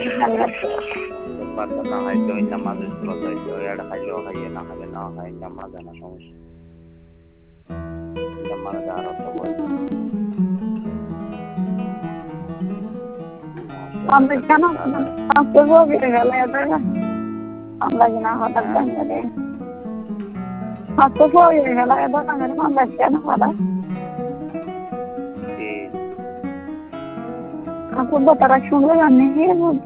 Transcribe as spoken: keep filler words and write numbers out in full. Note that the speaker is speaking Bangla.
পারতো না হয়তো ওই নামাজে চলে যাইতো এটা খাইলেও খাইয়ে না খাইলে না হয় নামাজে না সমস্যা নামাজে আরো তো বই আমরা কেন আজকে গভীরে গেলে এটা আমরা কিনা হঠাৎ করে আজকে গভীরে গেলে এটা আমাদের আমরা কেন হঠাৎ কি आपको बता रहा हूँ